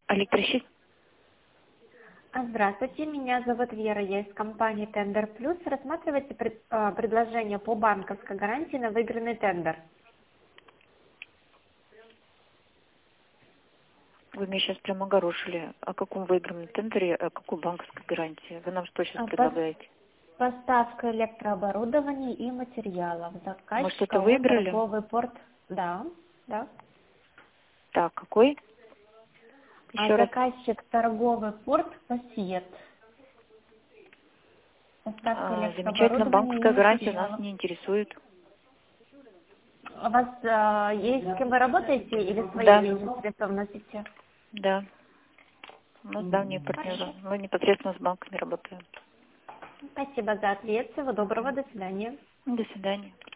Электрощит? Здравствуйте, меня зовут Вера, я из компании Тендер Плюс. Рассматривайте предложение по банковской гарантии на выигранный тендер. Вы меня сейчас прямо огорошили. О каком выигранном тендере, о какой банковской гарантии? Вы нам что сейчас предлагаете? Поставка электрооборудования и материалов. Может, Заказчик это АО выиграли? «Торговый порт». Да, да. Так, какой? Еще раз. Заказчик «Торговый порт Пассиет». Поставка Замечательно, электрооборудования и банковская гарантия нас материалов. не интересует. У вас есть с кем вы работаете или свои Да, личные средства вносите? да. Ну, с давние Хорошо. партнеры. Мы непосредственно с банками работаем. Спасибо за ответ. Всего доброго. До свидания. До свидания.